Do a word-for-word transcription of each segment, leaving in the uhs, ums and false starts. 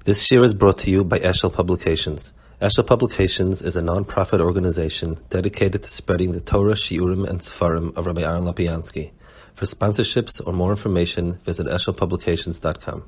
This year is brought to you by Eshel Publications. Eshel Publications is a non-profit organization dedicated to spreading the Torah, Shiurim, and Sefarim of Rabbi Aaron Lapiansky. For sponsorships or more information, visit eshel publications dot com.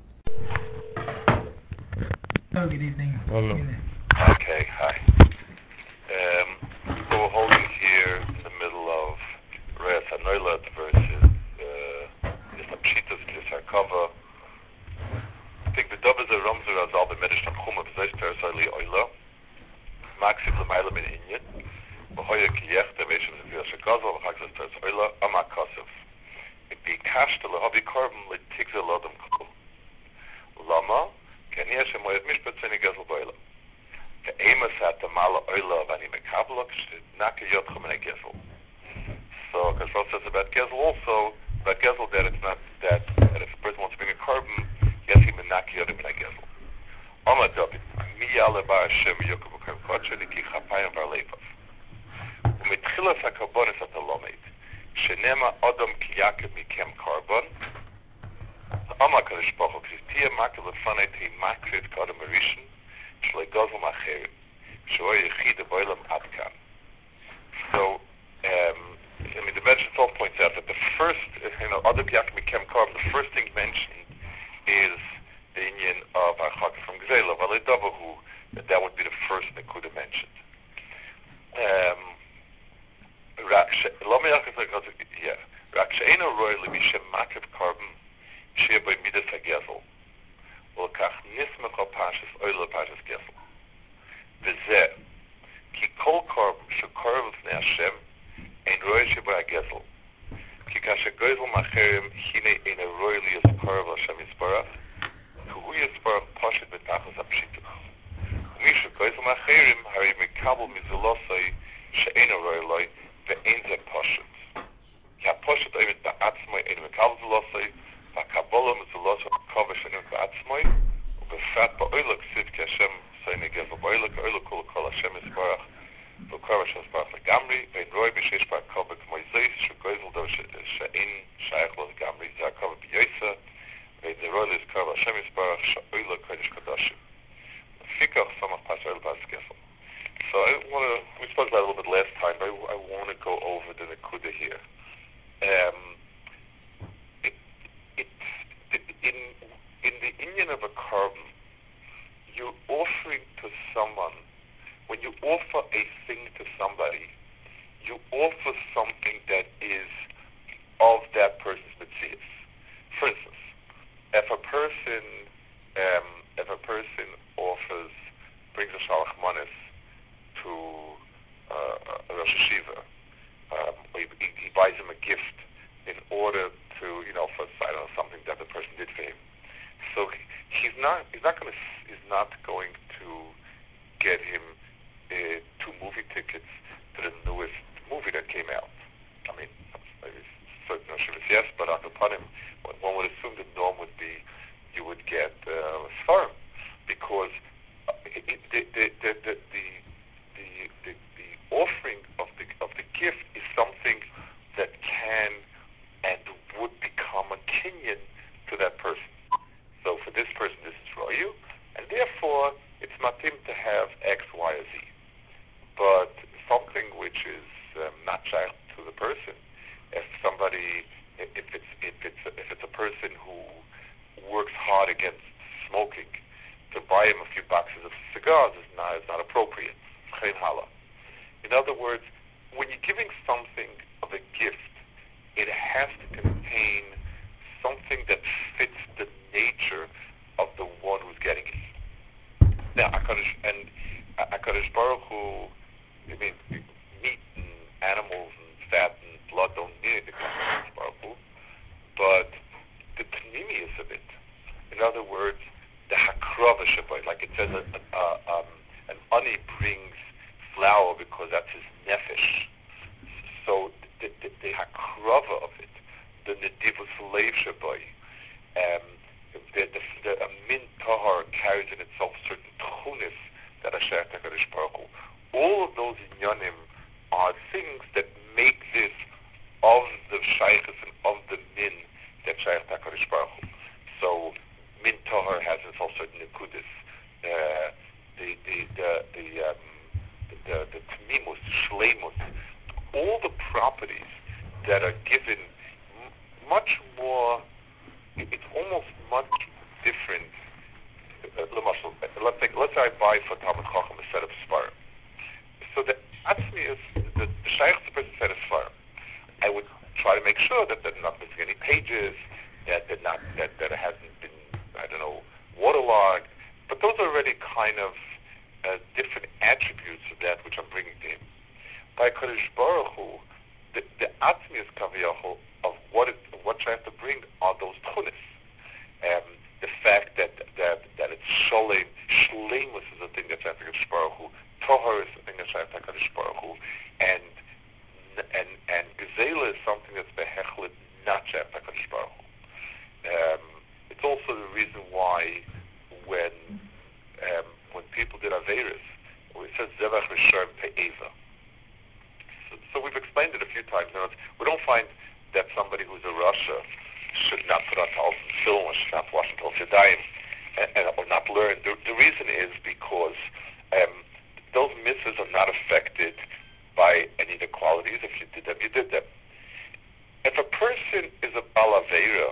Oh, good evening. Hello. Okay, hi. Um, so we're holding here in the middle of Reis HaNoilad versus uh, Pshitas Kisarkava. I think the dove is a Ramzer Azal b'Medish Tamchuma b'Zeis Teresali Oila. Maxim l'mayla min Inyan. V'hoya kiyechta v'eshem z'viyah shekazal v'chakzas Teres Oila amakasov. It be kasht l'hobi korban l'tigza l'odom kol. Lama k'aniyah shemoyed mishpat z'ni gezel b'Oila. K'emas hat mala Oila v'ani mekabla k'shnaka yotcha min gezel. So, because Rav says about gezel also, about gezel that it's not that, that if a person wants to bring a korban, yes, he menaki yodim min gezel. Amad David, mi yale bar Hashem yokov v'kar kodshe liki chapayim var leifav. U'mitchilas ha-karbonis at-alomed, shenema odom ki yakev mikem karbon, Amad Kadosh Baruch Hu, k'zitiyah makel lefanei ti makrid kodem arishin, shlei gozel macherim, shoy yechida boilam adkan. So, um, I mean, the mention Tom points out that the first, you know, odom ki yakev mikem karbon, the first thing mentioned is the union of Achak from Gzela, Validabahu, that that would be the first that could have mentioned. Um, yeah. Raksheina Roy Lemisha Makav Carbon, Shia by Midas Hagezel, Volkach Nismach Pashas, Oil Pashas Gezel. Vize, Ki Kol Carbon, Shakorv Hashem, and Roy Shiba Hagezel. Ki Kasha Gezel Macherim, Hine in a royally as Korv Hashem Yisparach. Who is for Pashit Betachas Apshituch? Misha Gezel Macherim, Hari Mikabel Mizulosai, She'ena Royloi, Ve'enze Pashit. Ya Pashit Oimit Ba'atzmoi, Ein Mikabel Zulosai, Va'kabola Mizulosai, Kovish Enim Ba'atzmoi, U'befat Ba'oilok Sid Keshem, Saini Gezel Ba'oilok, Oilok Kul Kol Hashem Yisparach, V'kor Hashem Yisparach Legamri, Ve'en Roy B'Sheish Ba'kovik Moiseis, She'gezel Do She'en Shaykh Lo Legamri, Za'kovik B'Yoysa, the role is Karva Hashem Yisparach Sha'oila Kodesh Kodashim. Fikach Samach Pasar El Bas Gesel. So I want to, we spoke about it a little bit last time, but I, I want to go over the Nakuda here. Um, it, it, it, in, in the Inyan of a carbon, you're offering to someone, when you offer a thing to somebody, you offer something that is of that person's mitzvahs. For instance, If a person, um, if a person offers, brings a shalach manis to uh, a Rosh Hashiva, um, or he, he buys him a gift in order to, you know, for I don't know, something that the person did for him. So he, he's not, he's not going to, he's not going to get him uh, two movie tickets to the newest movie that came out. I mean, maybe certain Rosh Hashiva, yes, but on the him. One would assume the norm would be you would get uh, Sfarim, because it, it, the, the, the, the, the, the, the offering of the of the gift is something that can and would become a kinyan to that person. So for this person, this is Royu, and therefore it's matim to have X, Y, or Z. But something which is um, not shaykh to the person, if somebody If it's if it's if it's a person who works hard against smoking, to buy him a few boxes of cigars is not is not appropriate. In other words, when you're giving something of a gift, it has to contain something that fits the nature of the one who's getting it. Now, Hakadosh and Hakadosh Baruch Hu, I mean, meat and animals and fat and blood don't need it to come from Hakadosh Baruch Hu, but the pnimius of it, in other words, the hakrava shabai, like it says, a, a, um, an ani brings flour because that's his nefesh. So the, the, the hakrava of it, the nedivus leiv shabai, um, the, the, the a min tahar carries in itself certain tunis that are shaykh Hakadosh Baruch Hu. All of those inyanim are things that make this of the shaykhs and of the min that shaykh Hakadosh Baruch Hu. So min tahar has in itself certain nikudis. properties that are given m- much more, it's almost much different. Uh, let's say, let's say I buy for Talmud Chacham a set of Sfarim. So the Atzmius, the, the Shaykh to person set of Sfarim, I would try to make sure that they're not missing any pages, that they're not, that, that it hasn't been, I don't know, waterlogged. But those are already kind of uh, different attributes of that which I'm bringing to him. By Kadosh Baruch Hu, the, the Atzmius Kaviyachol of what it, what I have to bring are those tunis. Um, the fact that that that it's sholem, shleimus is a thing that's after Kadosh Baruch Hu, tohar is a thing that's after Kadosh Baruch Hu, and and and gezela is something that's behechlet not after Kadosh Baruch Hu. Um, it's also the reason why when um, when people did averis, it says zevach v'sharm pe'eva. So, so we've explained it a few times. Now, we don't find that somebody who's a Rasha should not put on Talmud film or should not wash until Yadayim and, and or not learn. The, the reason is because um, those mitzvahs are not affected by any of the qualities. If you did them, you did them. If a person is a balavera,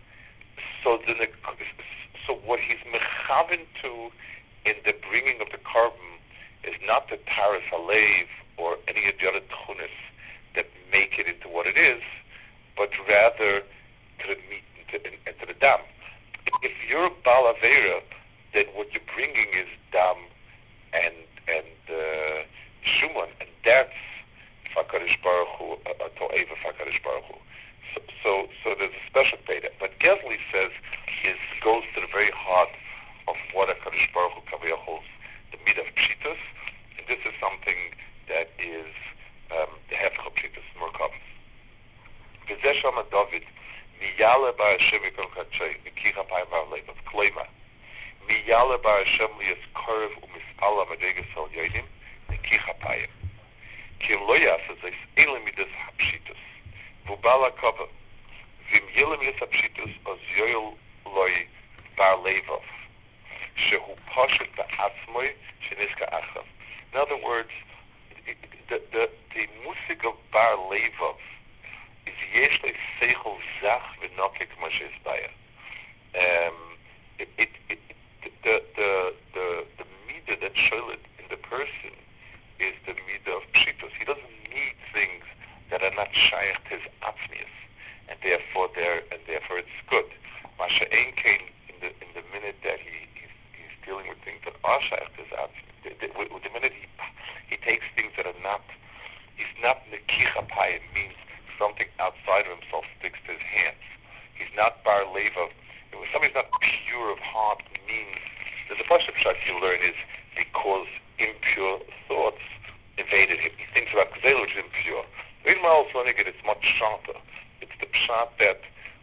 so the so what he's mechaven to in the bringing of the carbon is not the taras halev or any of the other tunis that make it into what it is, but rather to the meat and to, and to the dam. If you're a balavera, then what you're bringing is dam and and uh, shuman, and that's Fakarish Baruch Hu, To'eva Fakarish Baruch Hu. So, so, so there's a special data. But Gezli says is goes to the very heart of what a Kadosh Baruch Hu Kaviyah holds, the mid of Pshitas, and this is something that is um, the Hefech of Pshitas, Murkav. V'zeh Shama David, Miyale Bar Hashem Yikon Kachay, Mikicha Payim Bar Levav, Kleima, Miyale Bar Hashem Liyas Korev Umispala Madegas Al Yodim, Mikicha Payim. Kim Lo Yasa Zes Eile Midas HaPshitas, V'Bala Kava, V'im Yile Midas HaPshitas, Oz Yoyel Loi Bar Levav, Shehu Pashat Ba'atzmoi, Sheniska Achav. In other words, the, the, the musik of Bar Levav is Yeshle Seichel Zach V'Nokek Mashes Baya. Um, it, it, it, the, the, the, the midah that sholet in the person is the midah of Pshitos. He doesn't need things that are not shaykh to his atzmius, and therefore they're, and therefore it's good. Masha Ein came in the in the minute that he he's, he's dealing with things that are shaykh to his atzmius. The, the, the minute he he takes things that are not, he's not nekicha payim, means something outside of himself sticks to his hands. He's not bar leva. If somebody's not pure of heart, means that the first pshat you learn is because impure thoughts invaded him. He thinks about Gzela, which is impure. It's much sharper. It's the pshat that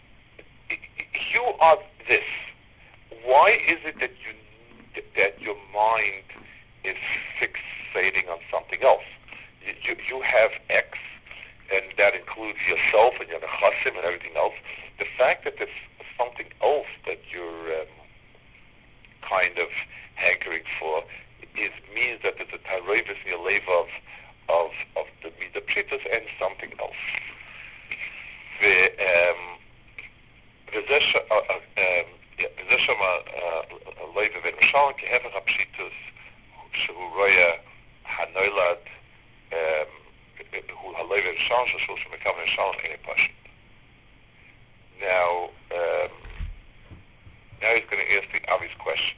you are this. Why is it that you that your mind is fixating on something else? You, you, you have X, and that includes yourself and your nechasim and everything else. The fact that there's something else that you're um, kind of hankering for is means that there's a taroivis in your lev of of of the midah pshitas and something else. The um the זה שם הלב ומשל כהפך הפשיטוס שהוא רואה הנולד הוא הלב הראשון שלו שמקבל משל אין פשוט. Now, um, now he's going to ask the obvious question.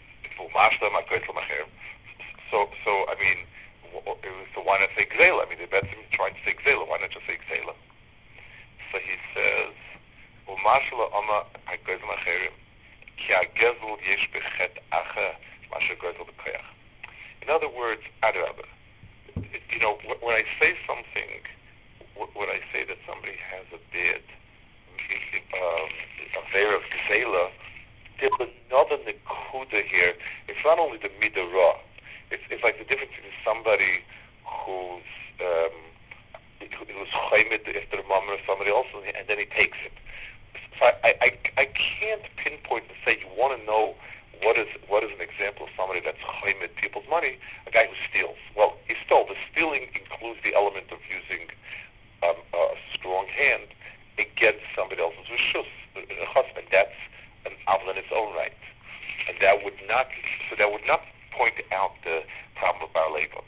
So, so I mean, so why not say Gzela? I mean, the Betzim trying to say Gzela. Why not just say Gzela? So he says, "U'mashla ama ha'gezel acherim ki ha'gezel yesh bechet acha masha gezel b'koyach." In other words, adrabah. You know, when I say something, when I say that somebody has a bid, um, a veir of Gzela, there's another nekuda here. It's not only the midah ra. It's, it's like the difference between somebody who's um, who's chaymed after the mom or somebody else, and then he takes it. So I, I, I can't pinpoint and say you want to know what is what is an example of somebody that's chaymed people's money. A guy who steals. Well, he stole. The stealing includes the element of using um, a so that would not point out the problem of Bar Leibov.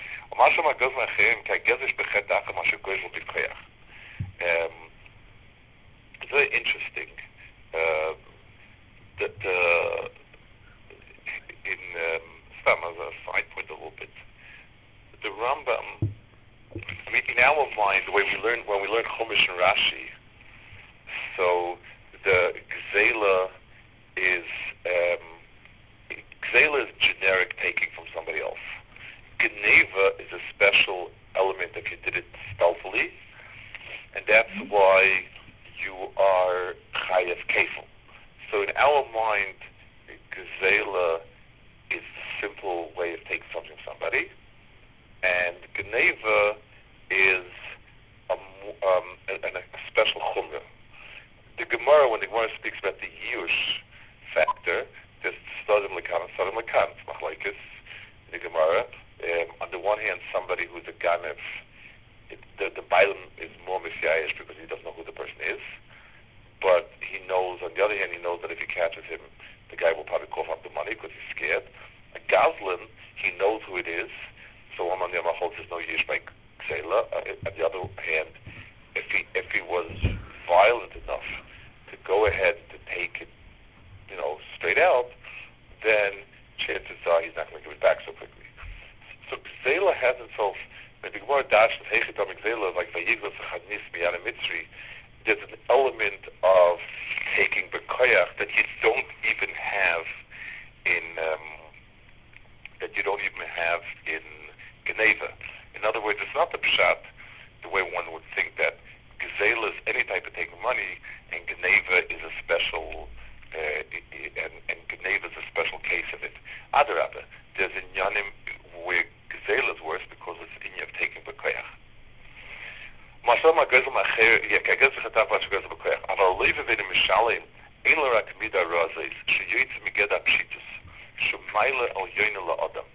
Um, it's very interesting uh, that uh, in um, Stam, as a side point a little bit, the Rambam, I mean, in our mind, the way we learn, when we learn Chumash and Rashi, so the Gzela is, um, Gzela is generic taking from somebody else. Geneva is a special element if you did it stealthily, and that's why you are Chayav Kefil. So in our mind, Gzela is the simple way of taking something from somebody, and Geneva is a, um, a, a special chumrah. The Gemara, when the Gemara speaks about the Yush factor, there's Stadim Lekan and Stadim Lekan, it's Machlokes, the Gemara. Um, on the one hand, somebody who's a Ganev, it, the, the Bailam is more Messiahish because he doesn't know who the person is, but he knows, on the other hand, he knows that if he catches him, the guy will probably cough up the money because he's scared. A Gazlan, he knows who it is, so one on the other holds there's no Yish by Ksela. Uh, on the other hand, if he if he was violent enough to go ahead to take it, you know, straight out, then chances are he's not going to give it back so quickly. So Ksela has itself, when the Gemara Dash and Hechetam Ksela, like Vayiglas Chadnis Miyana Mitzri, there's an element of taking Bekoyach that you don't even have in um, that you don't even have in Geneva. In other words, it's not the pshat the way one would think that Gzela is any type of taking money, and Geneva is a special, uh, and, and Geneva is a special case of it. Adarabah, there's in Yanim where Gzela is worse because it's in of taking Bekoyach. Masama Gezel Macher, Gezel Chatav Vash Gezel Bekoyach. Aval Leiva V'Nim Mishalim, Ein Lo Rak Mida Razes, Sheyoytz Migeda Pshitus, Shemaila Al Yoyne La Adam.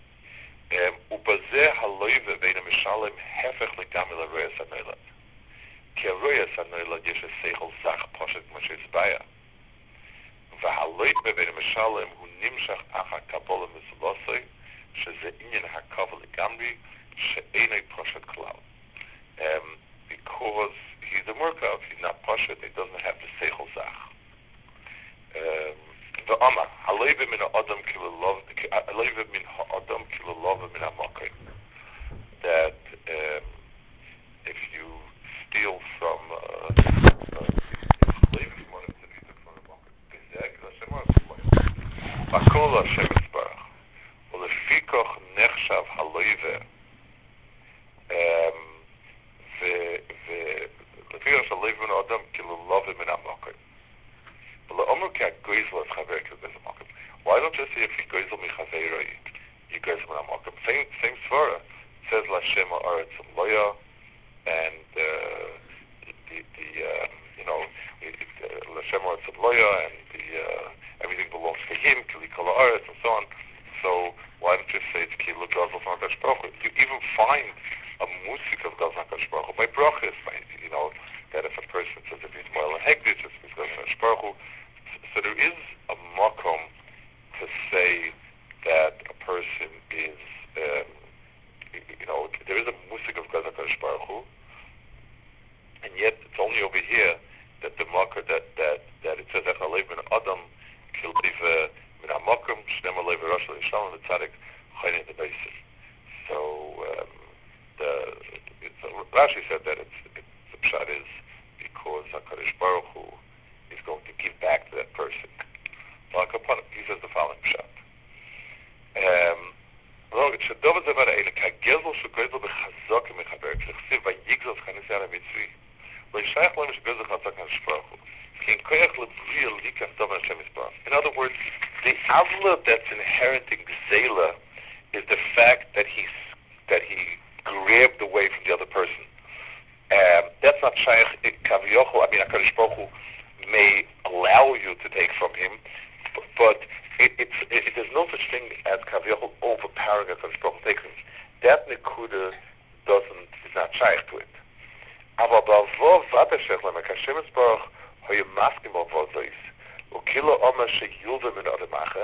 ובזה הלויבה בין המשלם הפך לגמרי לרויס הנוילד. כי הרויס הנוילד יש השכל זך פושט כמו שהסביה. והלויבה בין המשלם הוא נמשך אחר קבולה מסולוסי, שזה עניין הקבל לגמרי, שאינו פושט כלל. Um, because he's a murkav, he's not pashut, he doesn't have the seichel zach. Um, the Amar, haleiva min ha'adam kilolov, haleiva min ha'adam kilolov min ha'makim. That um, if you steal from haleiva from one of the people from the makim, gezeg, Hashem HaShem Makol Hashem Yisbarach, u'lefikoch nechshav haleiva, um, ולפי השלב מן האדם כאילו לובה מן המוקר. ולאמר כי הגויזל את חבר כזה המוקר. Why don't you say if you גויזל מחברוי, you גויזל מן המוקר? Same, same svara. It says Lashem ha'aretz loya, and uh, the, the uh, you know, Lashem ha'aretz loya, and the, uh, everything belongs to him, kili kol ha'aretz, and so on. So why don't you say it's kilo gazel from HaKadosh Baruch Hu? You even find a musik of Gaz HaKadosh Baruch Hu by brachas, you know, that if a person says if he's moel and hegdish, it's Gaz HaKadosh Baruch Hu. So there is a makom to say that a person is, um, you know, there is a musik of Gaz HaKadosh Baruch Hu, and yet it's only over here that the makar, that, that, that it says, Ech alev min adam, ki lev min ha-makom, shnem alev rosh l'yishalom, v'tzadik, chayne d'beisir. So, um, The, it's, uh, Rashi said that it's, it's, the pshat is because HaKadosh Baruch Hu is going to give back to that person. Well, he says the following pshat. שדוב הדבר האלה, כגזל שגזל בחזק מחבר, כשכסיב ויגזל כניסה למצרי, לא ישייך לנו שגזל חזק HaKadosh Baruch Hu. כי אין כוח לבריא ליקח דבר השם יסברך. In other words, the avla that's inherent in Gzela is the fact that he that he grabbed away from the other person. Um, that's not shaykh kaviyochu. I mean, HaKadosh Baruch Hu may allow you to take from him, but, but it, it's, it, it, there's no such thing as kaviyochu overpowering HaKadosh Baruch Hu taking. That nekuda doesn't is not shaykh to it. Aber ba'avov v'atashech l'mek Hashem Yisbarach hoyu maskim ba'avozois u'kilo omer sheyulva min adamacha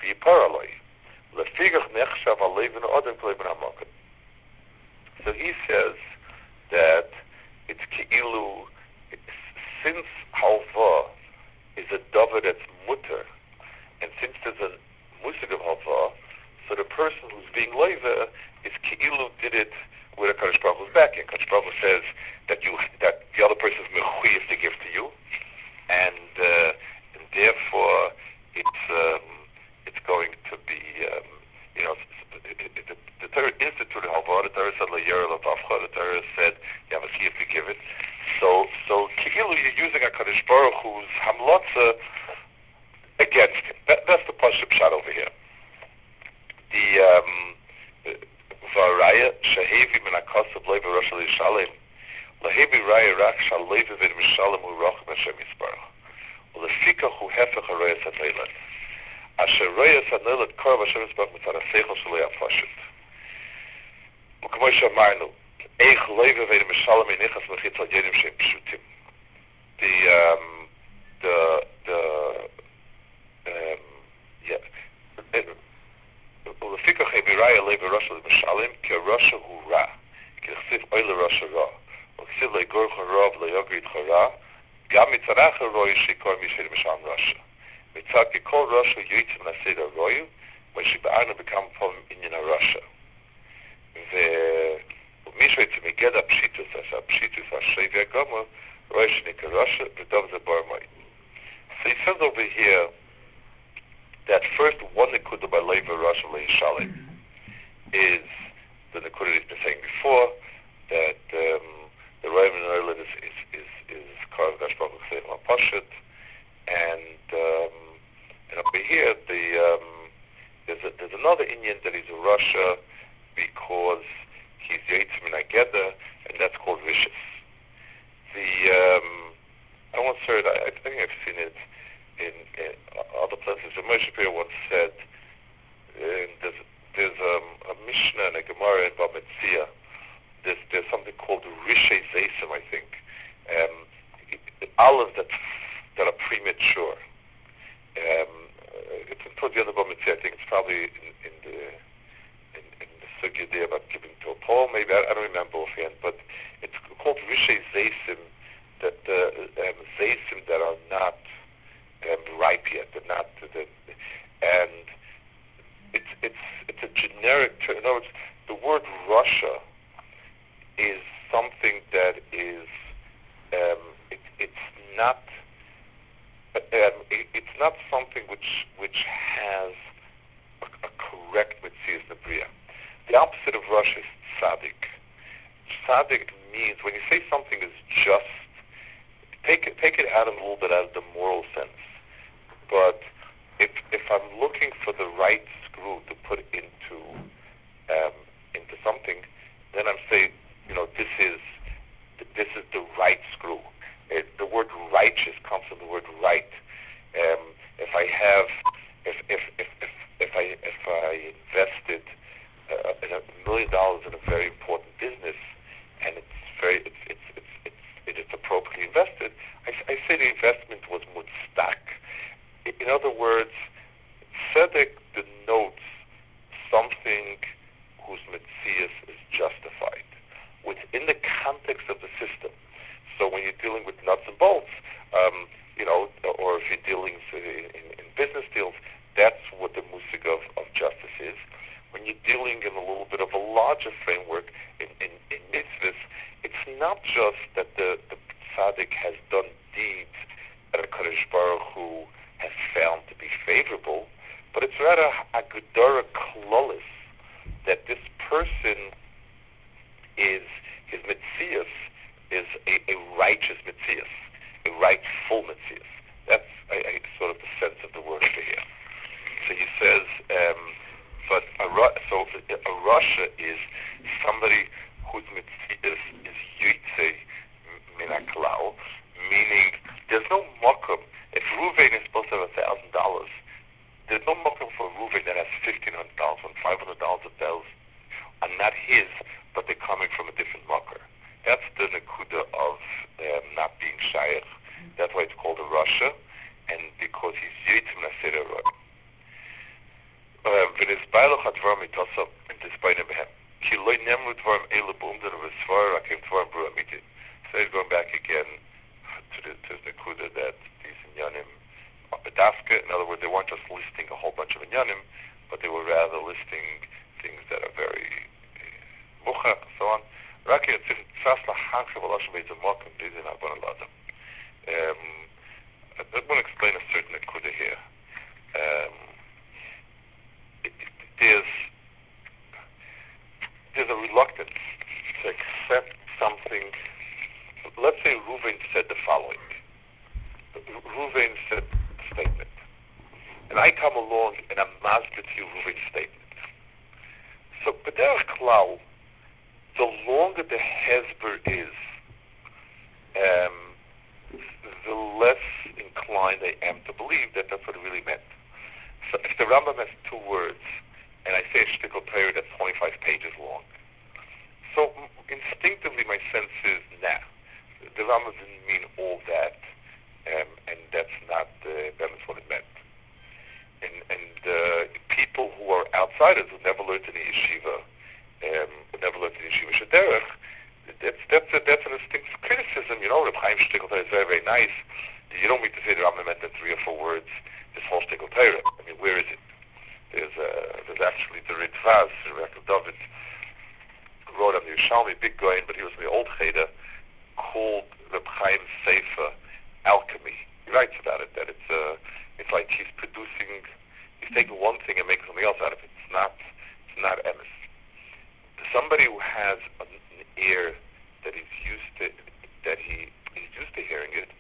v'yiparaloi. Lefigach nechshav alevin odem kleben hamakom. So he says that it's ki'ilu, since halva is a davar that's mutter, and since there's a musig of halva, so the person who's being leiva is ki'ilu did it with a Kadosh Baruch Hu's backing. Kadosh Baruch Hu says that you that the other person is mechuyev to give to you, and uh, and therefore it's um, it's going to be um, you know it, it, it, the Torah instituted halva. The Torah said le'yer l'tavcha. The Torah said you have a chiyuv to give it. So so ki'ilu you're using a Kadosh Baruch Hu's hamlotza against him. That, that's the pashut pshat over here. The um, Varaya Shahevi min Akasav Leiva Rosh Yishalem Lahevi Raya Rak Shal Leiva Vid Mishalem Urach Hashem Yisbarach Ulefika Hu Hefech HaRoya Sateilat Asher Roya Sateilat Korv Hashem Yisbarach Mitzad HaSeichel Shalei HaPashut Ukmoy Shamarnu Eich Leiva Vid Mishalem Yinichas Mechitz Al Yedim Shem Pshutim. The um, the the um, yeah. ולפיכך הבירה אלי ברשע למשלם כי הרשע הוא רע, כי נכסיף אוי לרשע רע, וכסיף לגורך רע וליוגר איתך רע, גם מצרח הרוי שיקור מי שלמשלם רשע. מצד כי כל רשע יועץ מנסד הרוי, ושבארנו בכמה פעמים עניין הרשע. ומי שיוצא מגד הפשיטוס, הפשיטוס השי והגומר, רוי שנקרא רשע, ודוב זה בר מועד. So he says over here, that first one nekuda by Leiva Rosh Yishalem is the nekuda he's been saying before, that um, the Rav in Ireland is is is is Karv Gash Baruch Hu Pashut, and um, and over here the um, there's a, there's another Indian that is in Russia because he's Yaitz Min Ageda, and that's called Rishis. The um, I once heard, I, I think I've seen it in, in other places. Moshe Shapiro once said, uh, there's, there's um, a Mishnah and a Gemara in Bava Metzia. There's, there's something called Rishei Zeisim, I think. Um, it, olives that that are premature. Um, it's towards the end of Bava Metzia. I think it's probably in, in the in, in the sugya there about giving to a Paul. Maybe I, I don't remember offhand, but it's called Rishei Zeisim. That the um, Zeisim that are not Um, ripe yet, they're not, the, and it's it's it's a generic term. In other words, the word Russia is something that is um, it, it's not um, it, it's not something which which has a, a correct Metzias Nebriya. The opposite of Russia is tzaddik. Tzaddik means when you say something is just, take it take it out of a little bit out of the moral sense. But if if I'm looking for the right screw to put into um, into something, then I'm saying, you know, this is this is the right screw. It, the word righteous comes from the word right. Um, if I have, if if if if, if I if I invested uh, in a million dollars in a very important business, and it's very it's it's it's it's, it's appropriately invested, I, I say the investment was mutztak. In other words, tzedek denotes something whose metzias is justified within the context of the system. So when you're dealing with nuts and bolts, um, you know, or if you're dealing in, in, in business deals, that's what the musig of, of justice is. When you're dealing in a little bit of a larger framework in, in, in mitzvahs, it's not just that the, the tzaddik has done deeds that a Kadosh Baruch Hu has found to be favorable, but it's rather a gedara klolis that this person is, his metzias is a, a righteous metzias, a rightful metzias. That's I, I, sort of the sense of the word over here. So he says, um, but a, so a Rasha is somebody whose metzias is yitze min haklau, meaning there's no makom. If Ruvain is supposed to have a thousand dollars, there's no makom for Ruvain that has fifteen hundred dollars and five hundred dollars of bills are not his, but they're coming from a different maker. That's the nekuda of um, not being shaykh. That's why it's called a Rasha, and because he's yitzim nasir roy. Beilach hat Dvarim Mitosa in this Beinim Behem. Ki loy nemru Dvarim Eile B'umden of Esvar Akim Dvarim B'ru Amiti. So he's going back again to the to the Kuda that these Inyanim are Bedafka. In other words, they weren't just listing a whole bunch of Inyanim, but they were rather listing things that are very mucha and so on. Raki Yatzif Tzas L'Hancha V'Lashem B'Eitzim Mokim B'Izin Abon Aladam. I want to explain a certain Kuda here. Um, it, it, there's there's a reluctance to accept something. Let's say Ruvain said the following. Ruvain said a statement, and I come along and I'm masbid to you Ruvain's statement. So, b'derech klal, the longer the hezber is, um, the less inclined I am to believe that that's what it really meant. So if the Rambam has two words, and I say a shtickle Torah that's twenty-five pages long, so instinctively my sense is, nah, the Rambam didn't mean all that, um, and that's not uh, that's what it meant. And, and uh, people who are outsiders, who never learned in the yeshiva, um, who never learned in the yeshiva shederech, that's that's a, that's an instinctive criticism. You know, Reb Chaim shtickle Torah is very very nice. You don't mean to say the Rambam meant in three or four words this whole shtickle Torah. I mean, where is it? There's uh, there's actually the Ritvaz, Rebbe David wrote on the Yerushalmi, big guy, but he was the old Cheder, called Reb Chaim's Sefer Alchemy. He writes about it, that it's uh, it's like he's producing, he's taking one thing and making something else out of it. It's not, it's not emes. Somebody who has an ear that he's used to, that he he's used to hearing it,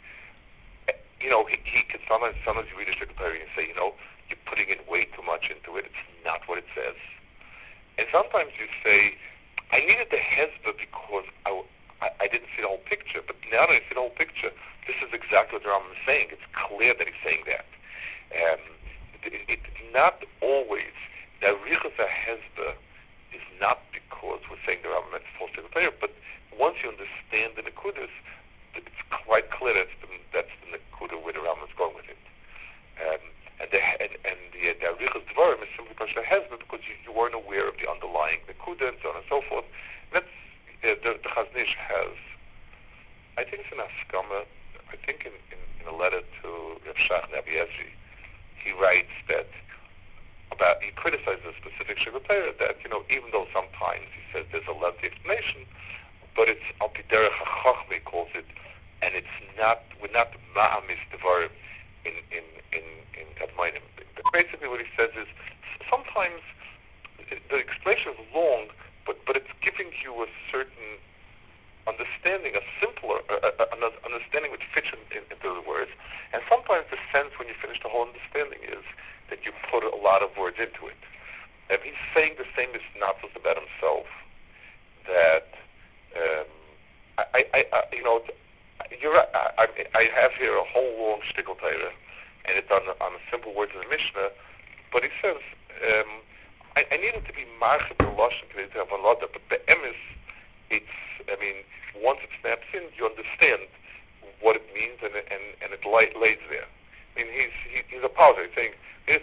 you know, he, he can sometimes, sometimes you read a shtickle Torah and say, you know, you're putting in way too much into it. It's not what it says. And sometimes you say, I needed the hezbollah because I, I, I didn't see the whole picture. But now that I see the whole picture, this is exactly what the Rambam is saying. It's clear that he's saying that. Um, it, it, it's not always, the arichas hezbollah is not because we're saying the Rambam meant full shtickle Torah, but once you understand the nekudas, it's quite clear that's the, that's the nekuda where the Rambam is going with it. Um, and the and, and the the arichas dvarim is simply because the hezbollah, because you, you weren't aware of the underlying nekuda and so on and so forth. And that's uh, the the Chazon Ish has, I think it's an Askama, I think in, in, in a letter to Rav Shach Nabi Ezri, he writes that about, he criticizes a specific shtickle Torah that, you know, even though sometimes he says there's a lengthy explanation, but it's al pi derech hachachma, he calls it, and it's not, we're not ma'amis devarim in in in in Admainim. Basically, what he says is sometimes the explanation is long, but but it's giving you a certain understanding, a simpler uh, uh, an understanding which fits in, in, into the words. And sometimes the sense when you finish the whole understanding is that you put a lot of words into it. And he's saying the same as Natzos about himself, that um, I, I, I, you know, you're right, I, I have here a whole long shtickle Torah, and it's on, on the simple words of the Mishnah, but he says, um, I, I needed to be marched the Lashon to have a lot, but the emes, it's, I mean, once it snaps in, you understand what it means, and and, and it lay, lays there. I mean, he's he, he's apologizing, saying, the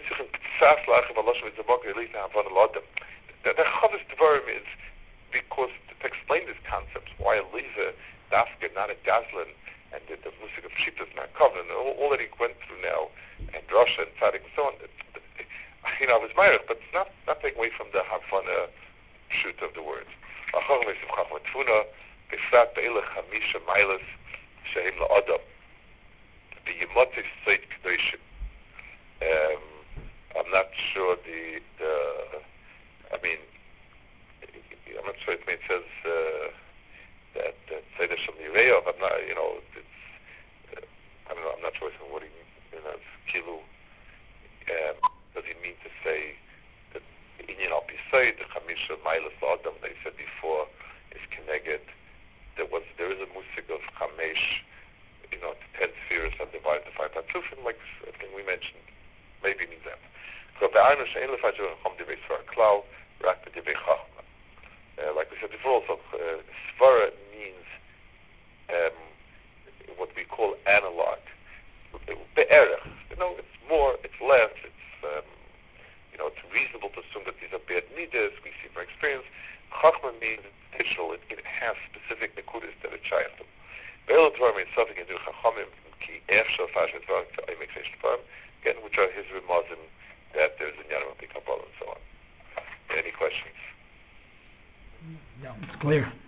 the Chavis Dvarim is because to explain this concept, why a Leza, Dafka, not a Gazlan, and the, the music of Shittas, not Covenant, all, all that he went through now, and Drasha and Tzadik and so on, it, it, you know, I was married, but it's not, not taking away from the Havana shoot of the words. Um, I'm not sure the, the I mean, I'm not sure it means says uh, that Seder Shel Nireov. I'm not, you know, it's, uh, I don't know, I'm not sure what he means, you know, it's Kilu. Um, does he mean to say that Inyan Al Pisay, the Chamisha Mailas Adam, they said before, is connected. There was, there is a musik of Chamesh, you know, ten spheres are divided into five Patzufim, like I think we mentioned. Maybe it means that. So be'aynu she'en lefajur chom divei svara klal, rak b'divei chachma. Like we said before, also, uh, svara means um, what we call analog. Be'erech, you know, it's more, it's less, it's, um, you know, it's reasonable to assume that these specific nekudas that are shaykh them. Ve'el dvarim in something in the chachamim ki efshal fash dvarim to aimek seish dvarim, again, which are his remazim that there's a Yanam of the Kabbalah and so on. Any questions? No, it's clear.